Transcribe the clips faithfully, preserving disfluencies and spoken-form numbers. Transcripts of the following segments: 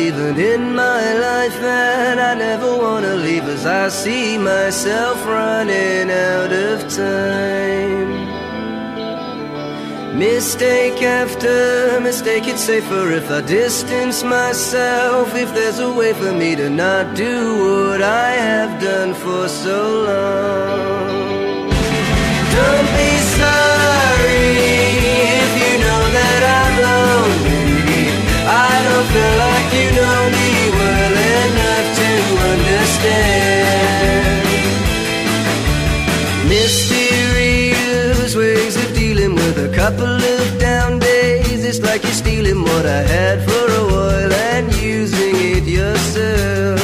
living in my life, and I never wanna leave as I see myself running out of time. Mistake after mistake, it's safer if I distance myself. If there's a way for me to not do what I have done for so long. Don't be sorry if you know that I'm lonely. I don't feel like you know me well enough to understand mysterious ways of dealing with a couple of down days. It's like you're stealing what I had for a while and using it yourself.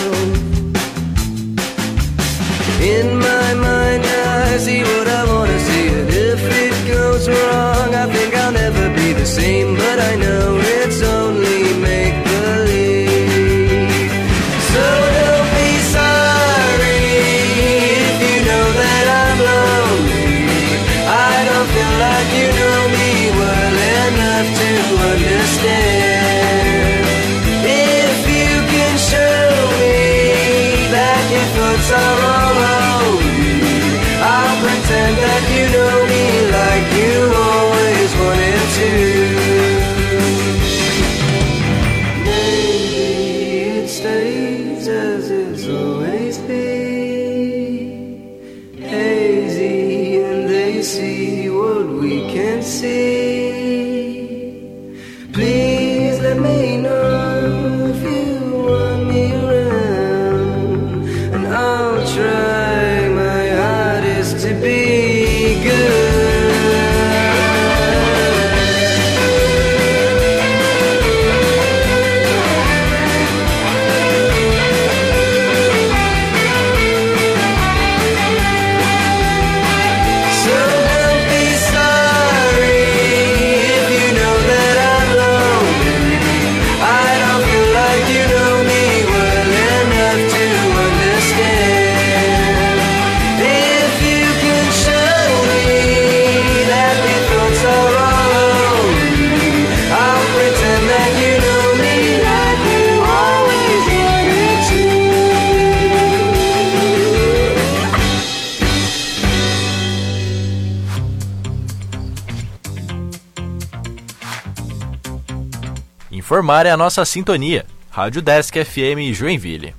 In my mind I see what I wanna see, and if it goes wrong I think I'll never be the same. But I know it's only make-believe. So don't be sorry if you know that I'm lonely. I don't feel like you know me well enough to understand. If you can show me that your thoughts are all lonely, I'll pretend that you know me like you always wanted to. Maybe it stays as it's always been, hazy, and they see what we can see. Please let me know if you want me around, and I'll try my hardest to be good. So don't be sorry if you know that I'm lonely. I don't feel like you know me well enough to understand. If you can show me that your thoughts are all lonely, I'll pretend that you know me like you always wanted to. Informar é a nossa sintonia. Rádio Desk F M Joinville.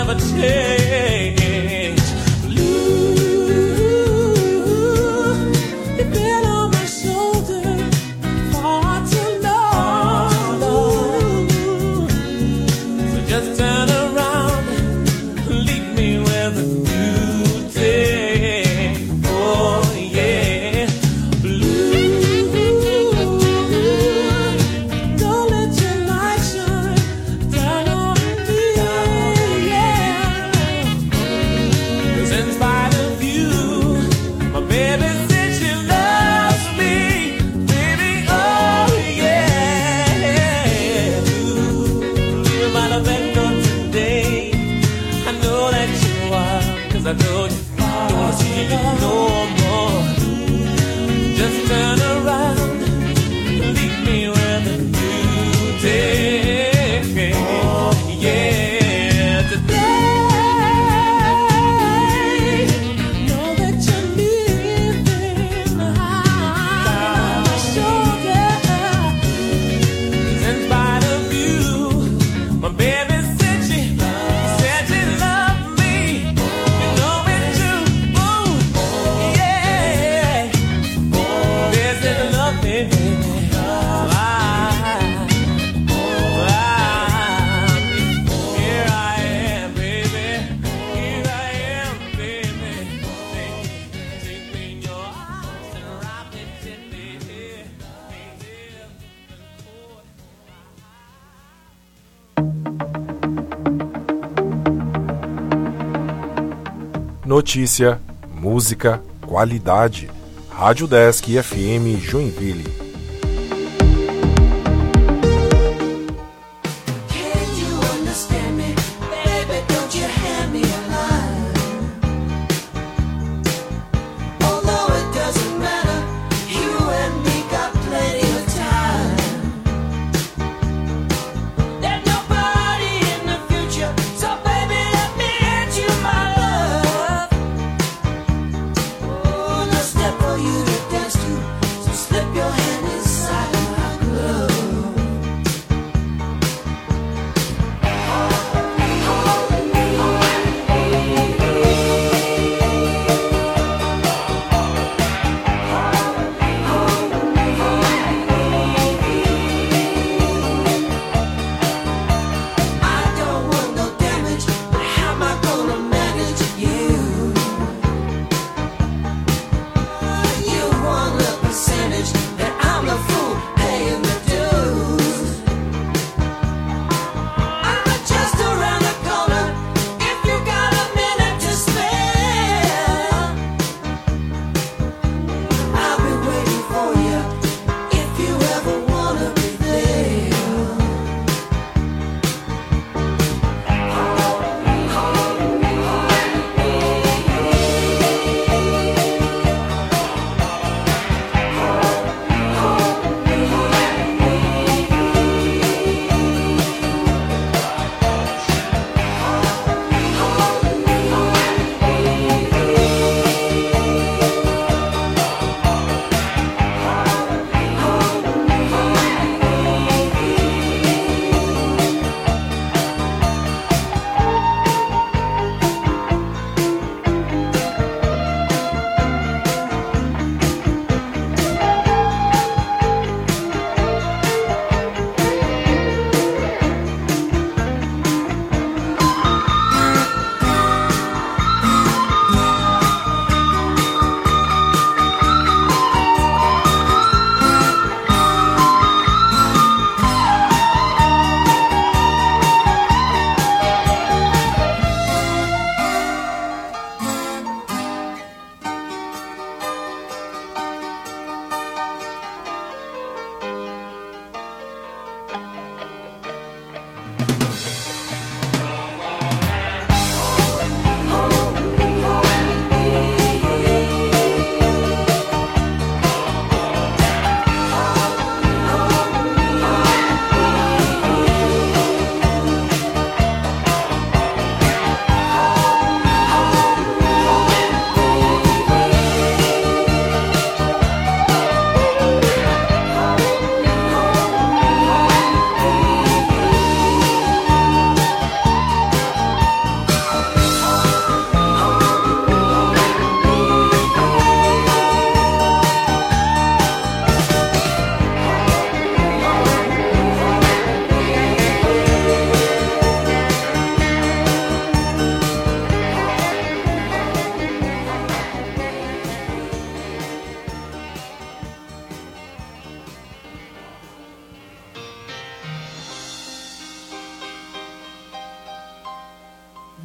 never change. Blue, you've been on my shoulder far too long. So just turn around, leave me with a new day. Oh yeah, blue. Don't let your light shine down on me. Yeah. 'Cause in spite of you, my baby said she loves me, baby. Oh yeah. You might have been gone today. I know that you are, 'cause I told you don't wanna see you no more. Just turn around, leave me with a new day. Yeah, today, know that you're leaving behind my shoulder. 'Cause in spite of you, my baby said she said she loved me. You know it's true. Ooh, yeah. There's this love, baby. Here I am, baby. Here I am, baby. Take, take me in your arms and rock me gently. Notícia, música, qualidade. Rádio Desk F M Joinville. Can you understand me? Baby, don't you hand me a line. Although it doesn't matter, you and me got plenty of time. There's nobody in the future, so baby, let me hand you my love. Oh, no step for you to dance to, so slip your hand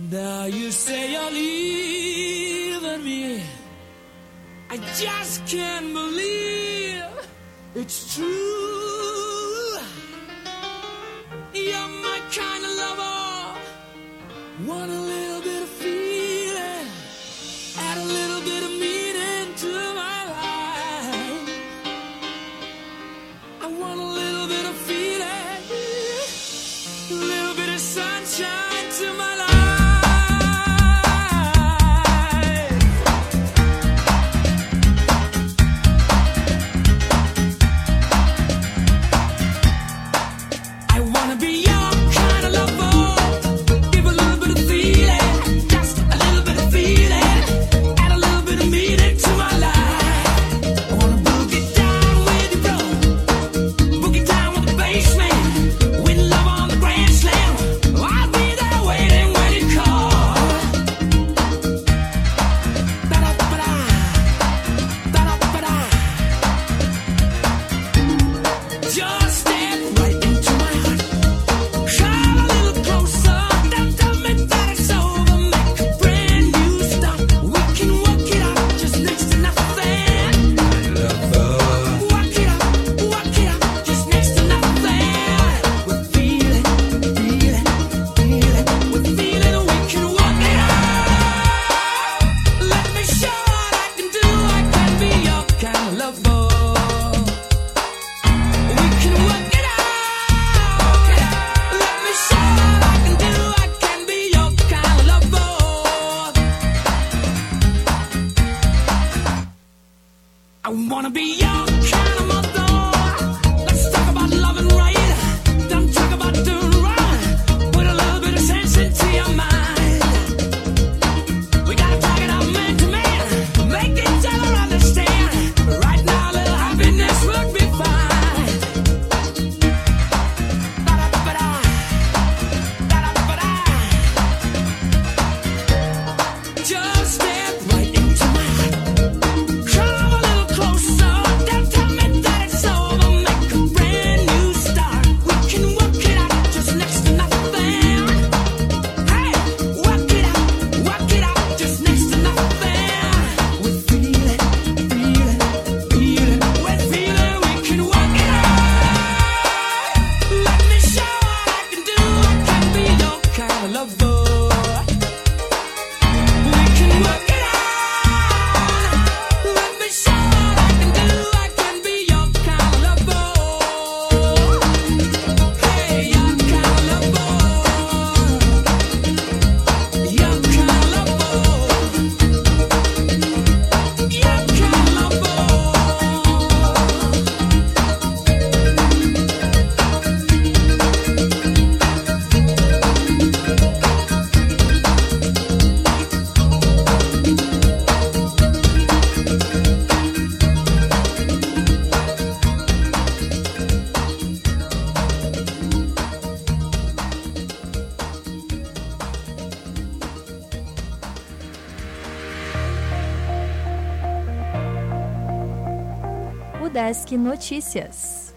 Now you say you're leaving me. I just can't believe it's true. You're my kind of lover. Want a little bit of feeling, add a little bit of meaning to my life. I want a little bit of feeling, a little bit of sunshine to my life. I wanna be your kind of lover. Give a little bit of feeling, just a little bit of feeling, add a little bit of meaning to my life. I wanna boogie down with the road, boogie down with the bassman, with love on the grand slam. I'll be there waiting when you call. Da-da-ba-da, da-da-ba-da. Just step right into my heart. Come a little closer, don't tell me that it's over. Make a brand new start. We can work it out just next to nothing. Work it out, work it out just next to nothing. We're feeling, feeling, feeling. We're feeling we can work it out. Let me show what I can do. I can be your kind of lover. We can work it out. Let me show what I can do. I can be your kind of lover. I wanna be your kind of mother. Let's talk about loving right. Don't talk about doing wrong. Put a little bit of sense into your mind. We gotta talk it out man to man. Make each other understand. Right now, a little happiness would be fine. Da-da-ba-da, da-da-ba-da. Just step right into my heart. Come a little closer. Don't tell me that it's over. Make a brand new start. We can work it out just next to nothing. Hey, work it out, work it out just next to nothing. We're feeling, feeling, feeling. We're feeling we can work it out. Let me show what I can do. I can be your kind of lover. We can work it out. Let me show what I can do. I can be your kind of lover. Hey, your kind of lover. Your kind of lover. Your kind of lover. O Desk Notícias.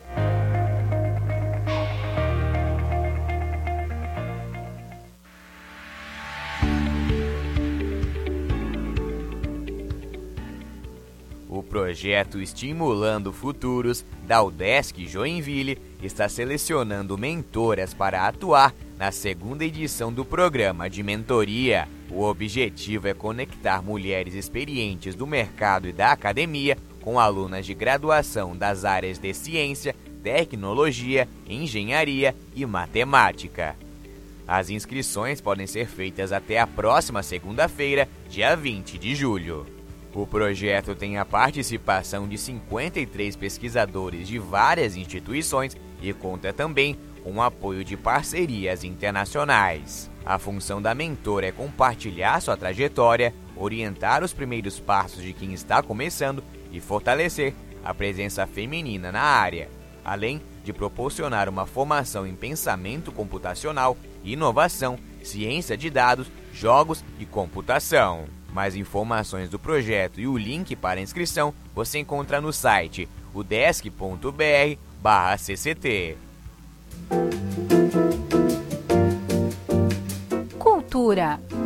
O projeto Estimulando Futuros da UDESC Joinville está selecionando mentoras para atuar na segunda edição do programa de mentoria. O objetivo é conectar mulheres experientes do mercado e da academia com alunas de graduação das áreas de ciência, tecnologia, engenharia e matemática. As inscrições podem ser feitas até a próxima segunda-feira, dia vinte de julho. O projeto tem a participação de cinquenta e três pesquisadores de várias instituições e conta também com o apoio de parcerias internacionais. A função da mentora é compartilhar sua trajetória, orientar os primeiros passos de quem está começando e fortalecer a presença feminina na área, além de proporcionar uma formação em pensamento computacional, inovação, ciência de dados, jogos e computação. Mais informações do projeto e o link para a inscrição você encontra no site udesc ponto br barra C C T. Cultura.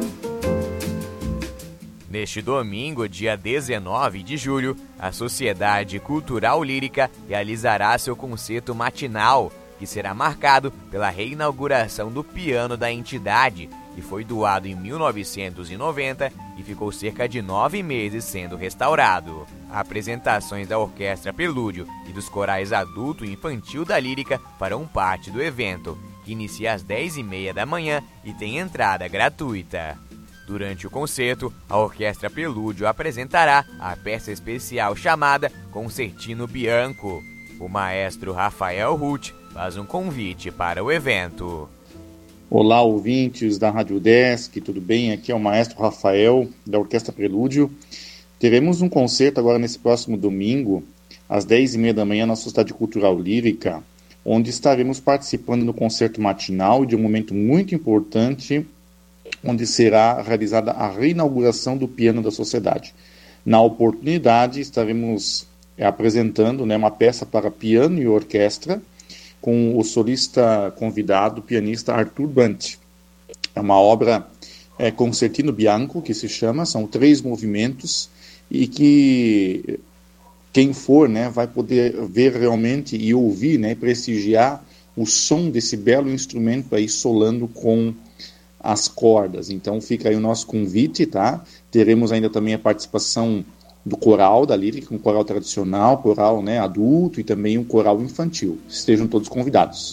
Neste domingo, dia dezenove de julho, a Sociedade Cultural Lírica realizará seu concerto matinal, que será marcado pela reinauguração do piano da entidade, que foi doado em mil novecentos e noventa e ficou cerca de nove meses sendo restaurado. Apresentações da Orquestra Prelúdio e dos corais adulto e infantil da Lírica farão parte do evento, que inicia às dez e meia da manhã e tem entrada gratuita. Durante o concerto, a Orquestra Prelúdio apresentará a peça especial chamada Concertino Bianco. O maestro Rafael Ruth faz um convite para o evento. Olá, ouvintes da Rádio Desk, tudo bem? Aqui é o maestro Rafael, da Orquestra Prelúdio. Teremos um concerto agora nesse próximo domingo, às dez e meia da manhã, na Sociedade Cultural Lírica, onde estaremos participando no concerto matinal de um momento muito importante, onde será realizada a reinauguração do piano da Sociedade. Na oportunidade, estaremos é, apresentando né, uma peça para piano e orquestra, com o solista convidado, o pianista Arthur Bant. É uma obra é, Concertino Bianco, que se chama, são três movimentos, e que quem for né, vai poder ver realmente e ouvir, né, prestigiar o som desse belo instrumento aí solando com as cordas. Então fica aí o nosso convite, tá? Teremos ainda também a participação do coral da Lírica, um coral tradicional, coral né, adulto e também um coral infantil. Estejam todos convidados.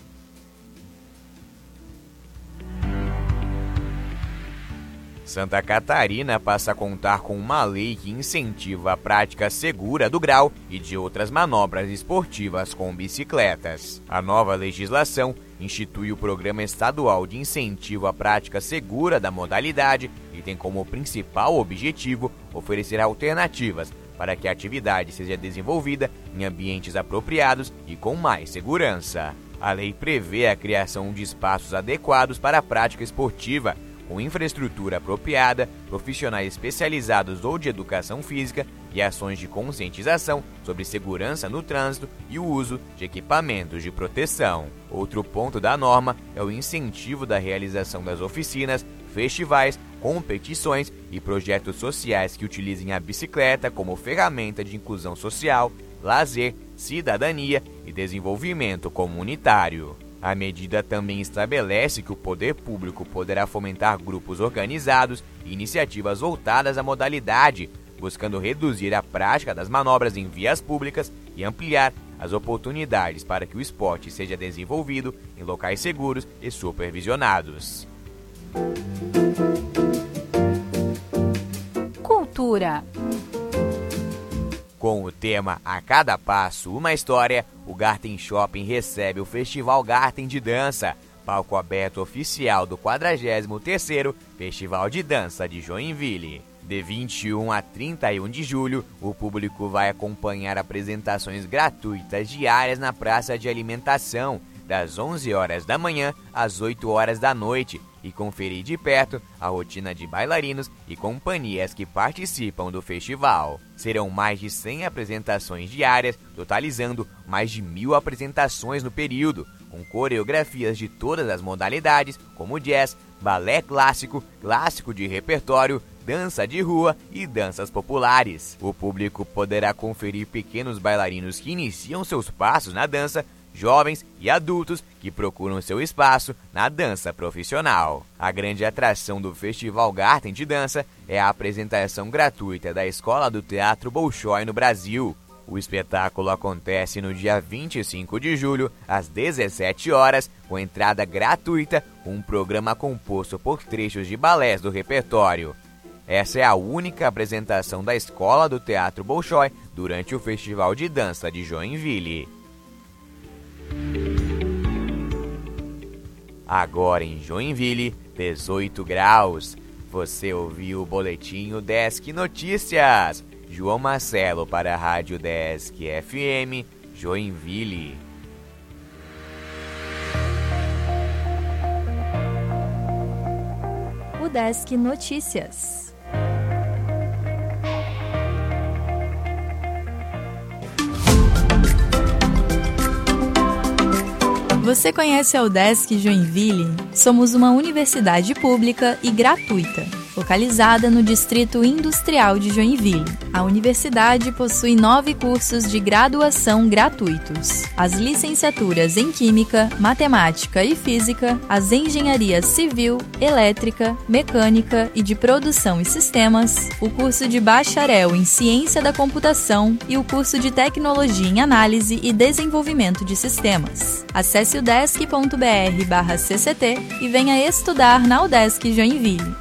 Santa Catarina passa a contar com uma lei que incentiva a prática segura do grau e de outras manobras esportivas com bicicletas. A nova legislação institui o Programa Estadual de Incentivo à Prática Segura da modalidade e tem como principal objetivo oferecer alternativas para que a atividade seja desenvolvida em ambientes apropriados e com mais segurança. A lei prevê a criação de espaços adequados para a prática esportiva, com infraestrutura apropriada, profissionais especializados ou de educação física e ações de conscientização sobre segurança no trânsito e o uso de equipamentos de proteção. Outro ponto da norma é o incentivo da realização das oficinas, festivais, competições e projetos sociais que utilizem a bicicleta como ferramenta de inclusão social, lazer, cidadania e desenvolvimento comunitário. A medida também estabelece que o poder público poderá fomentar grupos organizados e iniciativas voltadas à modalidade, buscando reduzir a prática das manobras em vias públicas e ampliar as oportunidades para que o esporte seja desenvolvido em locais seguros e supervisionados. Cultura. Com o tema A Cada Passo, Uma História, o Garten Shopping recebe o Festival Garten de Dança, palco aberto oficial do quadragésimo terceiro Festival de Dança de Joinville. De vinte e um a trinta e um de julho, o público vai acompanhar apresentações gratuitas diárias na praça de alimentação, das onze horas da manhã às oito horas da noite, e conferir de perto a rotina de bailarinos e companhias que participam do festival. Serão mais de cem apresentações diárias, totalizando mais de mil apresentações no período, com coreografias de todas as modalidades, como jazz, balé clássico, clássico de repertório, dança de rua e danças populares. O público poderá conferir pequenos bailarinos que iniciam seus passos na dança, jovens e adultos que procuram seu espaço na dança profissional. A grande atração do Festival Garten de Dança é a apresentação gratuita da Escola do Teatro Bolshoi no Brasil. O espetáculo acontece no dia vinte e cinco de julho, às dezessete horas, com entrada gratuita, com um programa composto por trechos de balés do repertório. Essa é a única apresentação da Escola do Teatro Bolshoi durante o Festival de Dança de Joinville. Agora em Joinville, dezoito graus. Você ouviu o Boletim Desk Notícias. João Marcelo para a Rádio Desk F M, Joinville. O Desk Notícias. Você conhece a UDESC Joinville? Somos uma universidade pública e gratuita. localizada no Distrito Industrial de Joinville. A universidade possui nove cursos de graduação gratuitos: as licenciaturas em Química, Matemática e Física, as engenharias Civil, Elétrica, Mecânica e de Produção e Sistemas, o curso de Bacharel em Ciência da Computação e o curso de Tecnologia em Análise e Desenvolvimento de Sistemas. Acesse o udesc ponto br barra C C T e venha estudar na Udesc Joinville.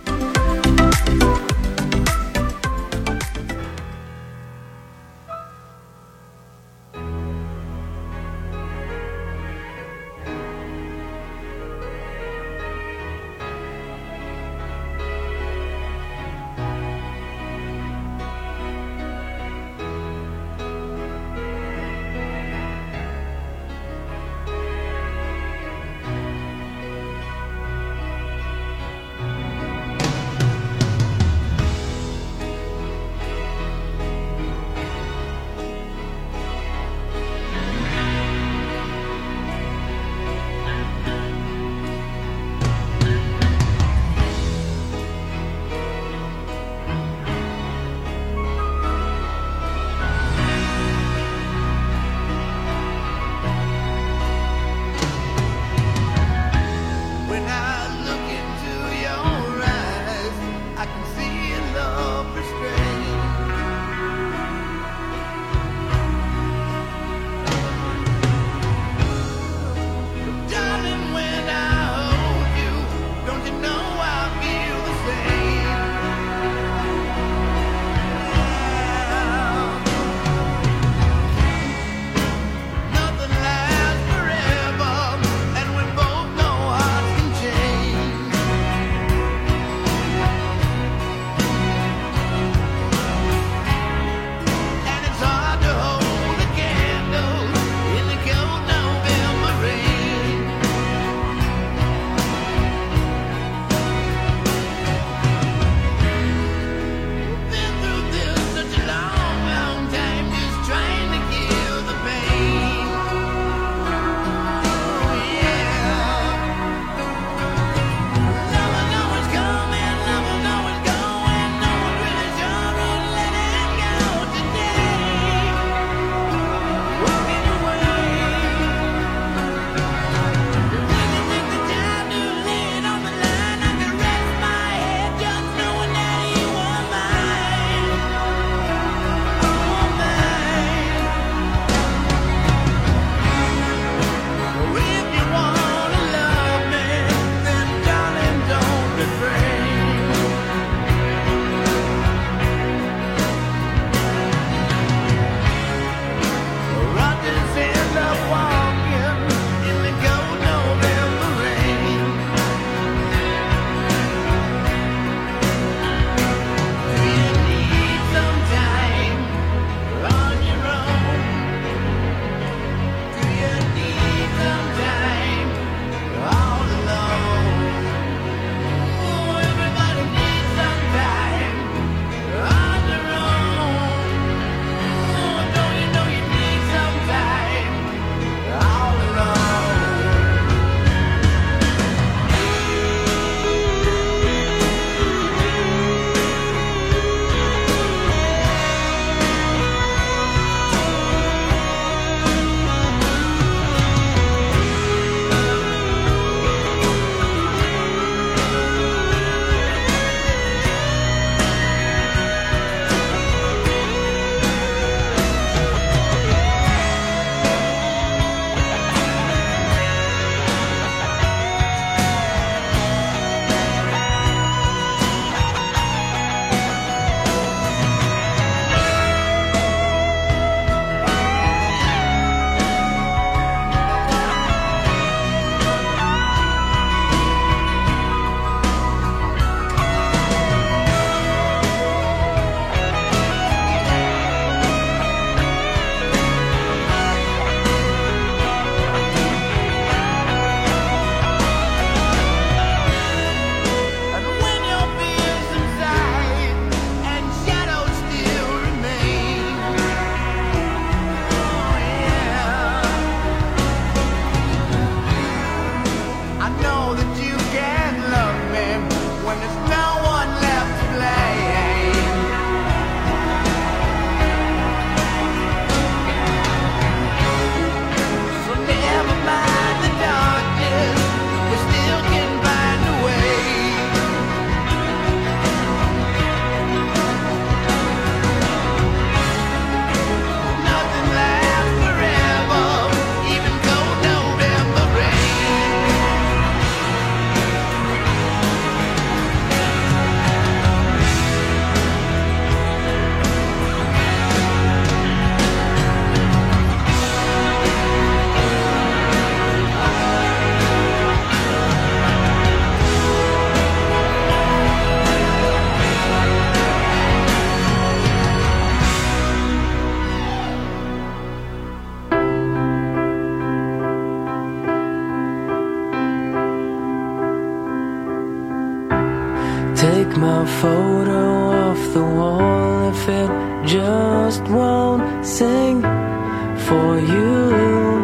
take my photo off the wall if it just won't sing for you.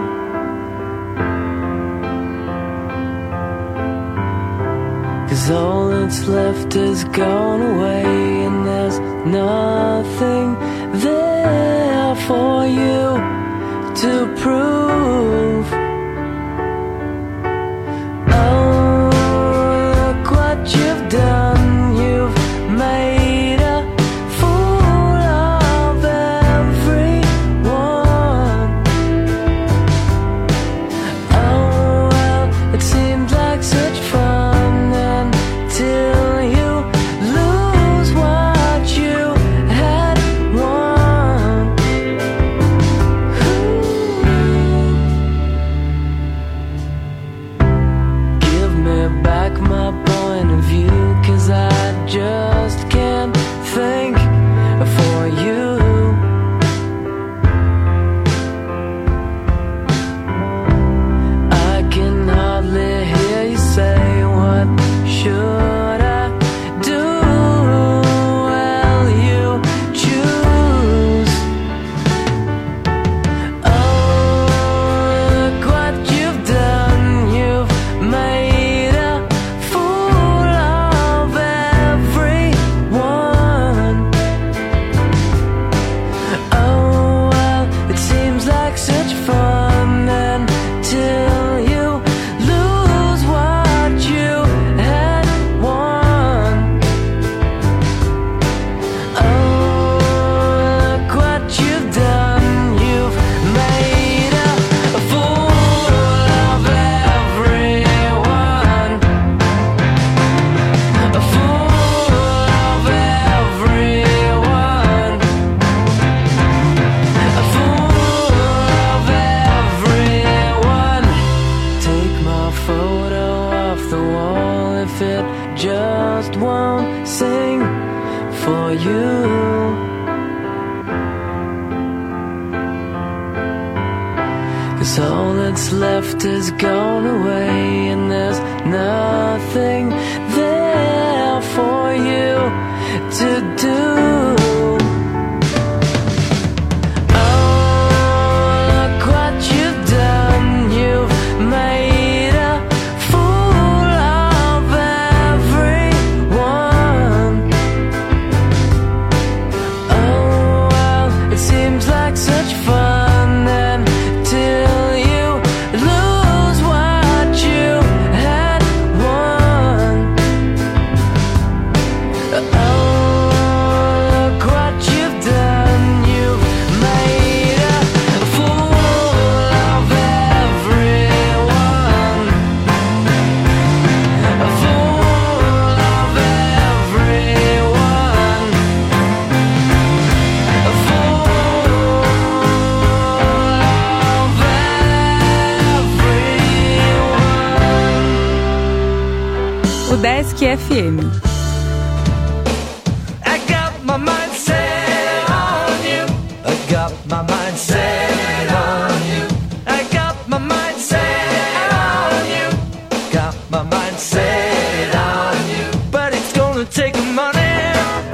Cause all that's left is gone away, and there's nothing there for you to prove. Oh, look what you've done. You've made a fool of everyone. Oh, well, it seemed like such fun until you lose what you had won. Give me back my point of view, cause I just can't think for you. I can hardly hear you say, what should I do? Well, you choose. Oh, look what you've done. You've made a fool of everyone. Oh, well, it seems like such fun until you lose what you had won. Oh, look what you've done. You've made a fool of everyone. A fool of everyone. A fool of everyone. Take my photo off the wall if it just won't sing for you. Cause all that's left is gone away, and there's nothing there for you to do. Oh, look what you've done. You've made a fool of everyone. Oh, well, it seems like such fun until you lose what you had won. Oh, look what you've done. You've made a fool of everyone. A fool of everyone. A fool of everyone. O Desk F M. I got my mind set on you. I got my mind set on you. I got my mind set on you. Got my mind set on you. But it's gonna take money,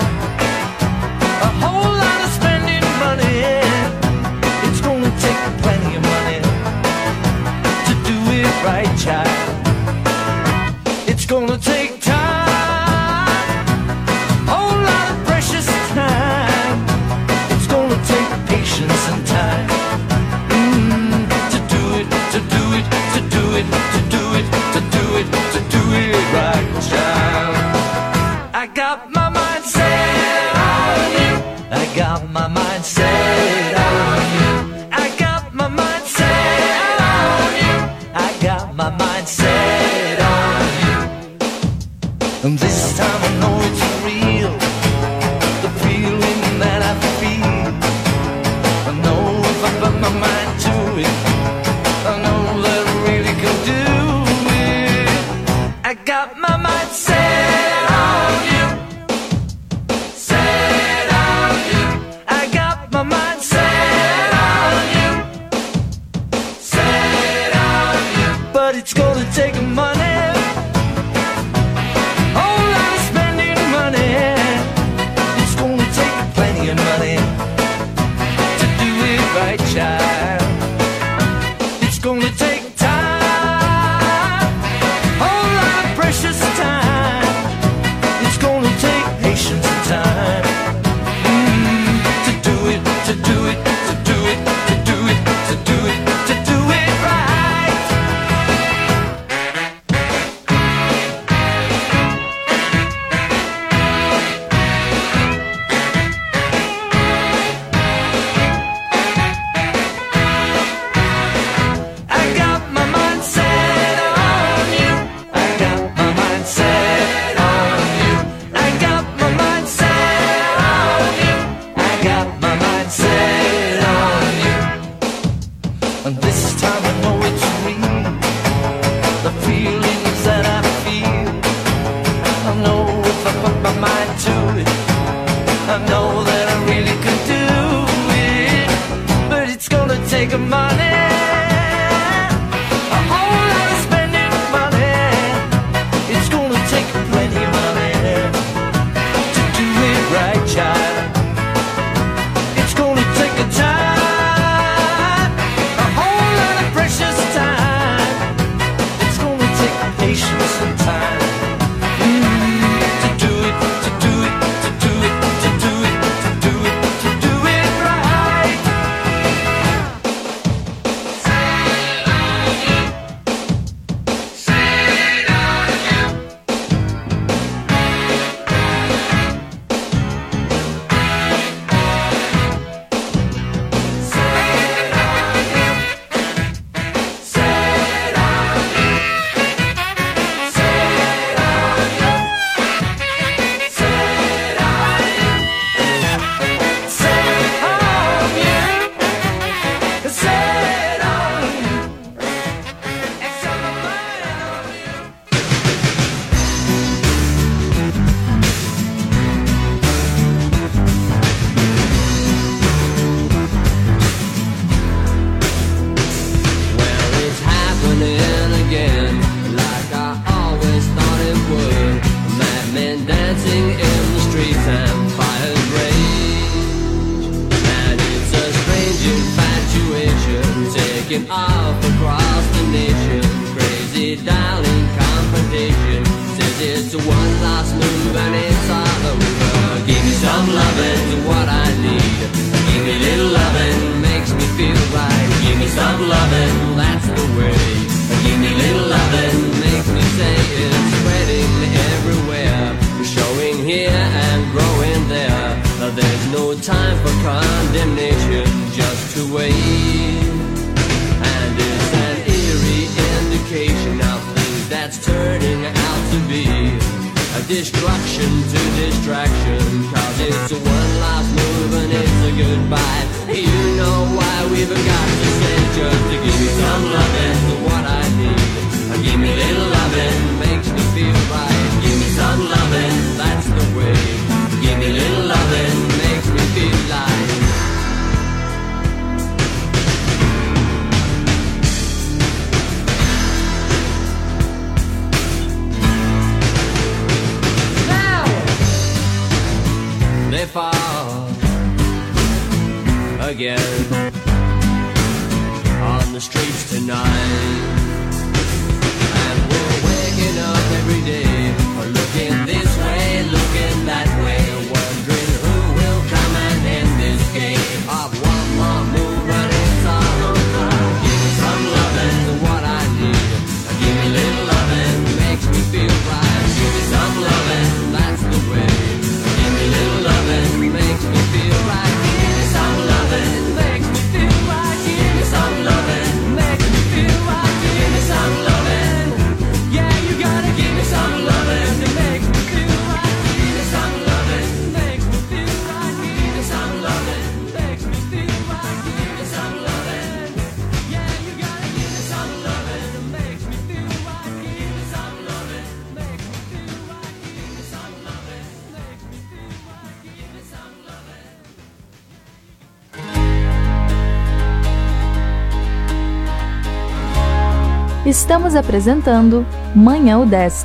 a whole lot of spending money. It's gonna take plenty of money to do it right, child. It's gonna take time, whole lot of precious time. It's gonna take patience and time mm, to do it, to do it, to do it, to do it, to do it, to do it right, child. I got my mind set on you. I got my mind set on you. I got my mind set on you. I got my mind set on you. And this time I know it's real, the feeling that I feel. I know if I put my mind to it, I know that I really can do it. I got my mind set on you, set on you. I got my mind set on you, set on you. But it's gonna take money, whole lot of spending money. feelings that I feel. I know if I put my mind to it, I know that I really could do it, but it's gonna take money, a whole lot of spending money. It's gonna take plenty of money to do it right, child. It's gonna take a time, a whole lot of precious time. It's gonna take patience and time. Estamos apresentando Manhã UDESC.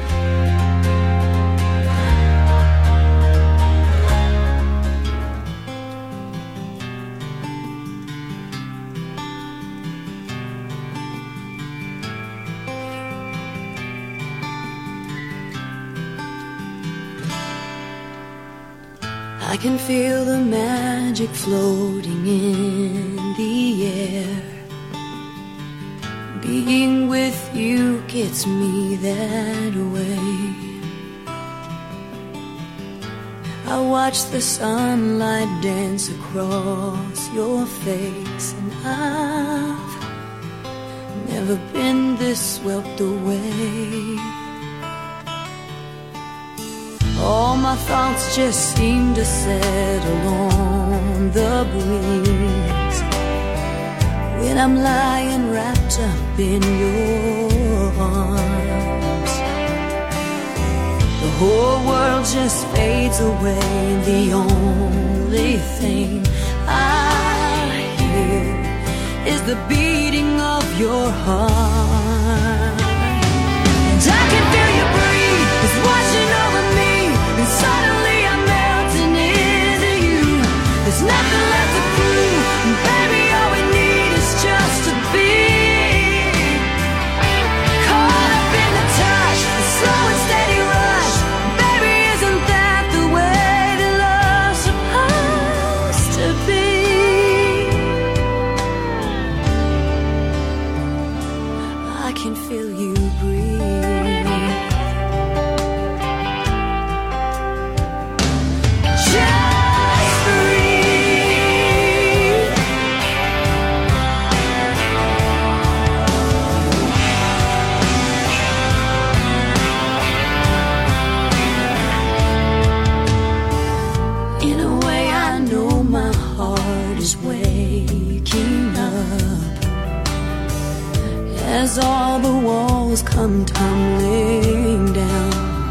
I can feel the magic floating in the air. Being with you gets me that way. I watch the sunlight dance across your face, and I've never been this swept away. All my thoughts just seem to settle on the breeze when I'm lying wrapped up in your arms. The whole world just fades away. The only thing I hear is the beating of your heart. And I can feel you breathe, it's washing over me. And suddenly I'm melting into you. There's nothing left to prove. And baby, all we need is just to be caught up in the touch, the slow and steady rush. Baby, isn't that the way that love's supposed to be? I can feel you breathe. Just breathe. In a way, I know my heart is waking up as all the walls come tumbling down.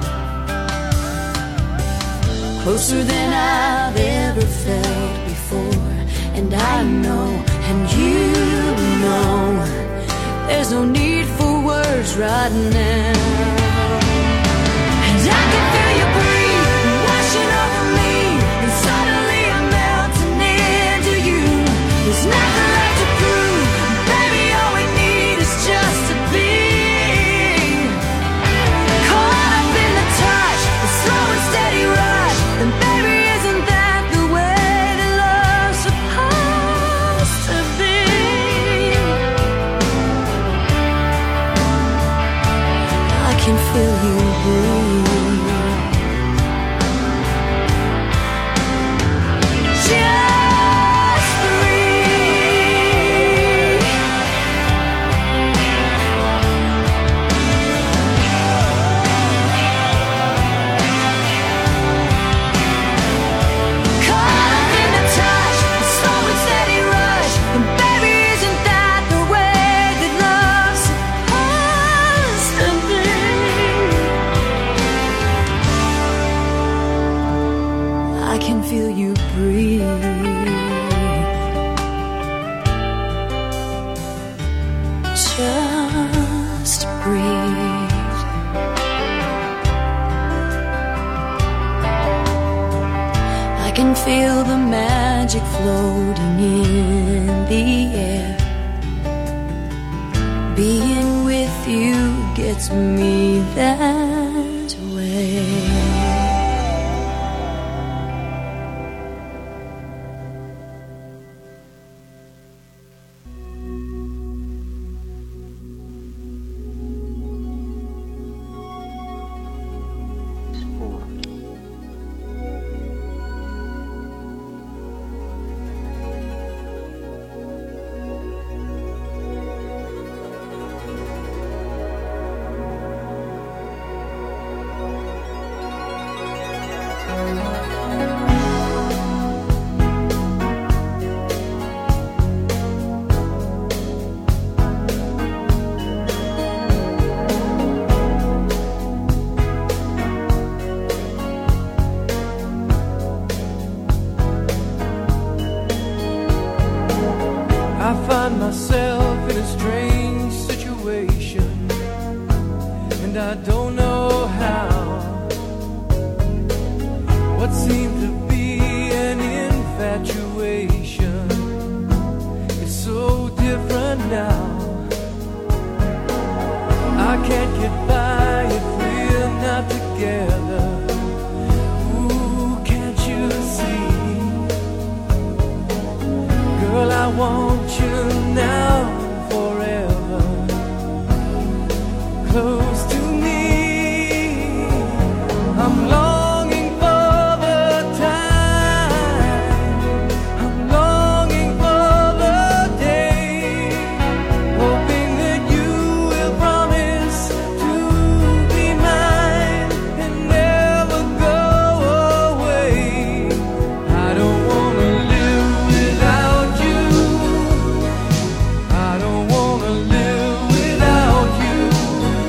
Closer than I've ever felt before. And I know, and you know, there's no need for words right now. And I can feel you breathe, washing over me. And suddenly I'm melting into you. There's nothing left to prove. Baby, all we need is just to be caught up in the touch, the slow and steady rush. And baby, isn't that the way that love's supposed to be? I can feel you breathe. Just breathe. Caught up in the touch, the slow and steady rush. And baby, isn't that the way that love's supposed to be? I can feel you breathe. Just breathe. I can feel the magic floating in the air. Being with you gets me that way. I find myself in a strange situation, and I don't know how. What seemed to be an infatuation is so different now. I can't get by if we're not together. Ooh, can't you see? Girl, I want you now forever, close to me. I'm longing for the time, I'm longing for the day, hoping that you will promise to be mine and never go away. I don't wanna live without you, I don't wanna live without you.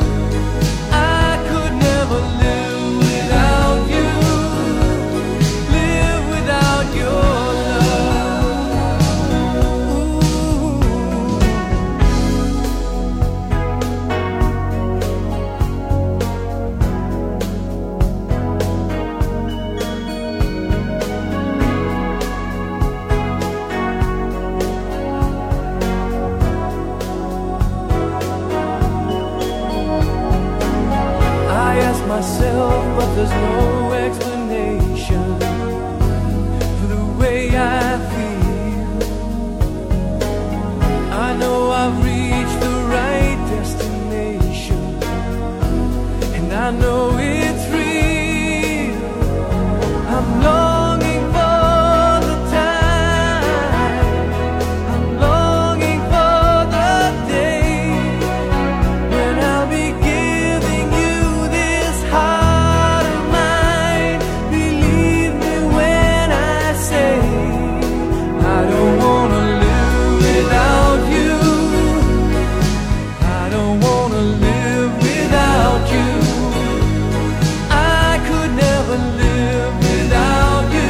myself, but there's no explanation for the way I feel. I know I've reached the right destination, and I know it's real. I'm longing for the time, I'm longing for the day when I'll be giving you this heart of mine. Believe me when I say I don't wanna live without you. I don't wanna live without you. I could never live without you.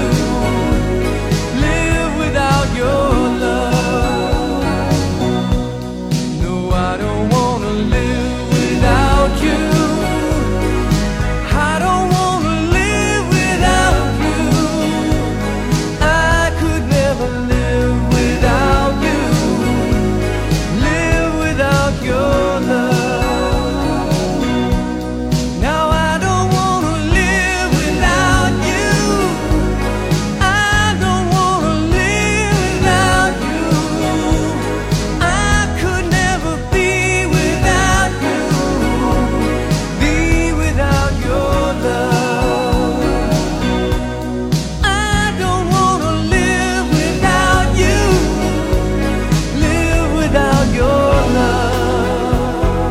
Live without your love. No, I don't wanna live without you. I don't wanna live without you. I could never live without you. Live without your love. Now I don't wanna live without you. I don't wanna live without you. I could never be without you. Be without your love. I don't wanna live without you. Live without your love.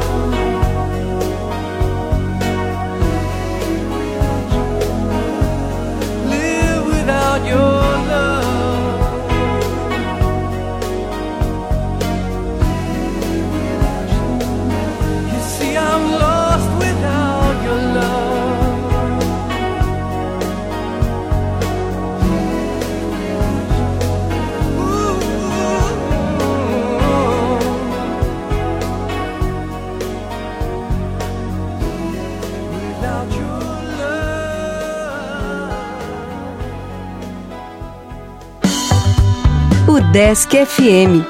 Live without your love. You see, I'm lost without your love. Ooh. Without your love. O Desk F M.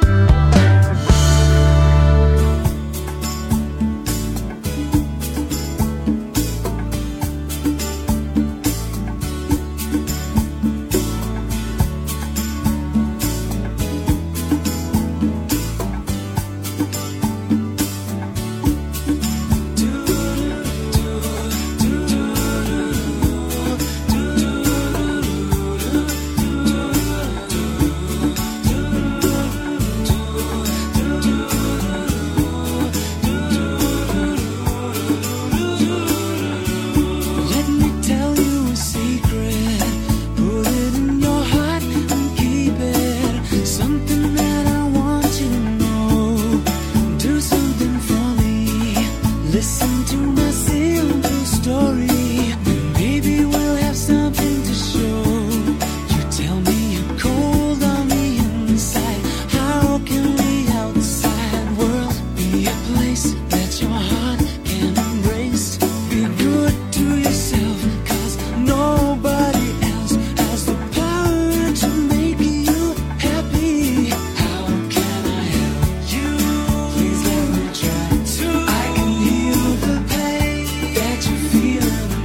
Let me tell you a secret. Put it in your heart and keep it. Something that I want you to know. Do something for me. Listen to my simple story. Maybe we'll have something to show. You tell me you're cold on the inside. How can the outside world be a place that your heart can embrace? Be good to yourself, 'cause nobody else has the power to make you happy. How can I help you? Please let me try to. I can heal the pain that you feel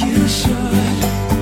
you should.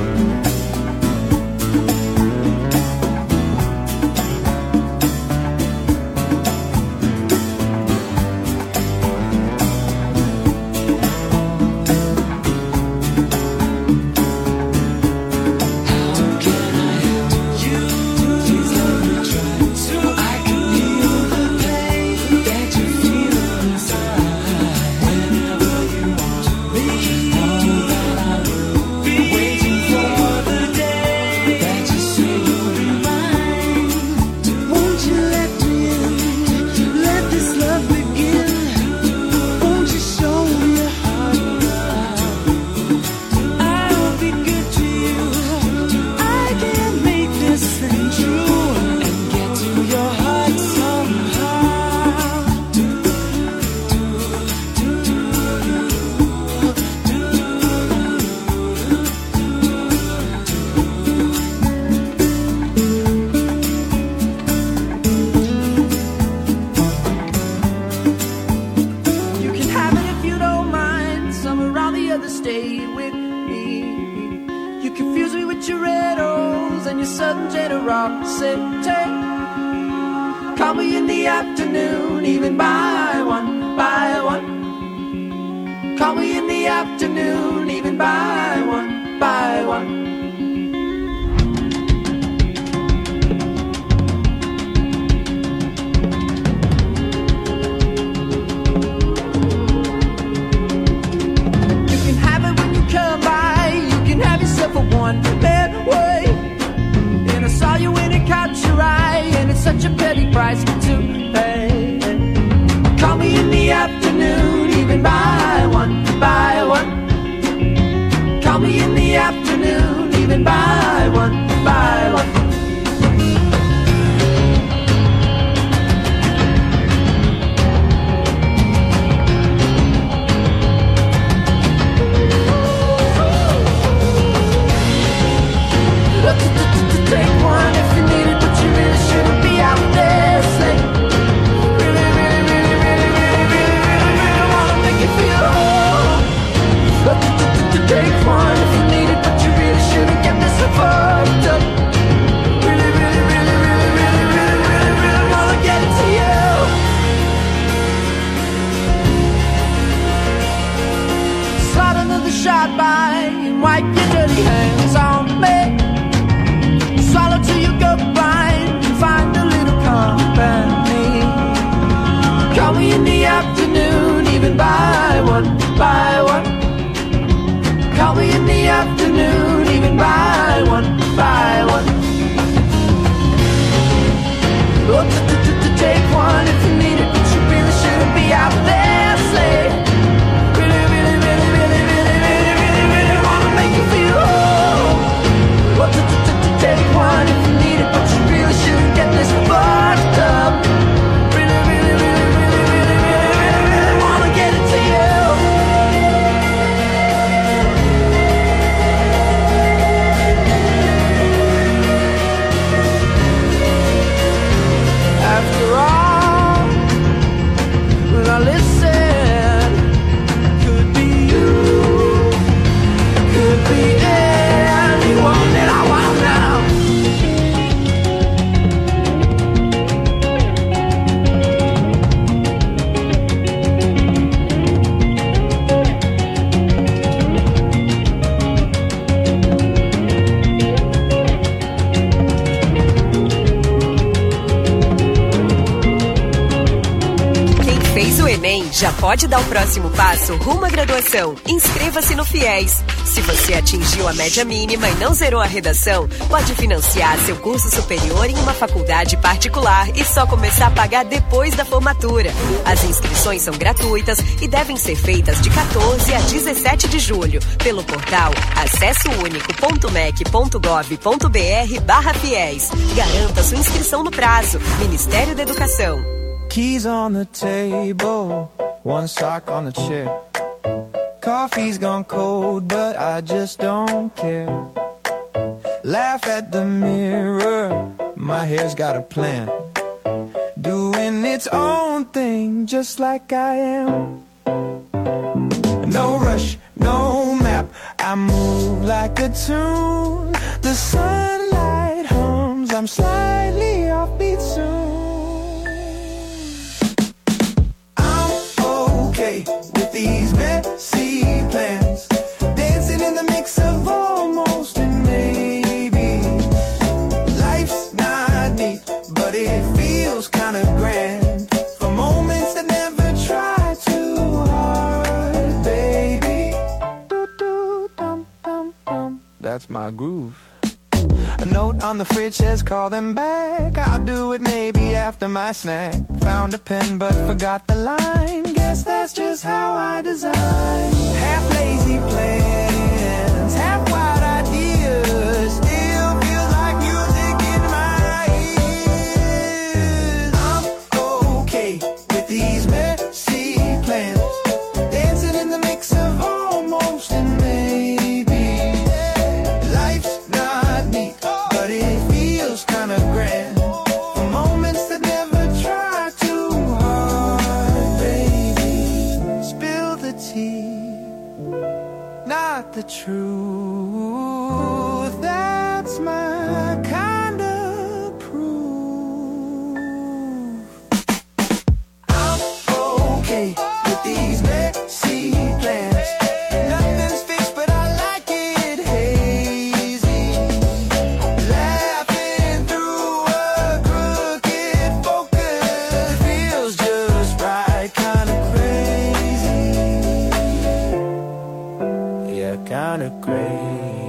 Já pode dar o próximo passo rumo à graduação. Inscreva-se no FIES. Se você atingiu a média mínima e não zerou a redação, pode financiar seu curso superior em uma faculdade particular e só começar a pagar depois da formatura. As inscrições são gratuitas e devem ser feitas de quatorze a dezessete de julho pelo portal acessounico.mec.gov.br barra FIES. Garanta sua inscrição no prazo. Ministério da Educação. Keys on the table, one sock on the chair. Coffee's gone cold, but I just don't care. Laugh at the mirror, my hair's got a plan. Doing its own thing, just like I am. No rush, no map, I move tune. The sunlight hums, I'm slightly offbeat soon. I'm okay with these messy plans, dancing in the mix of almost and maybe. Life's not neat, but it feels kinda grand, for moments that never try too hard, baby. Do-do-dum-dum-dum. That's my groove. A note on the fridge says call them back. I'll do it maybe after my snack. Found a pen but forgot the line. Guess that's just how I design. Half lazy plans, half wild ideas. Still feels like music in my ears. I'm okay with these messy plans, dancing in the mix of almost and maybe. Life's not neat, but it feels kinda grand, for moments that never try too hard, baby. Spill the tea, not the truth. That's my kind of proof. I'm okay with these messy plans. Nothing's fixed, but I like it hazy. Laughing through a crooked focus feels just right, kinda crazy. Yeah, kinda crazy.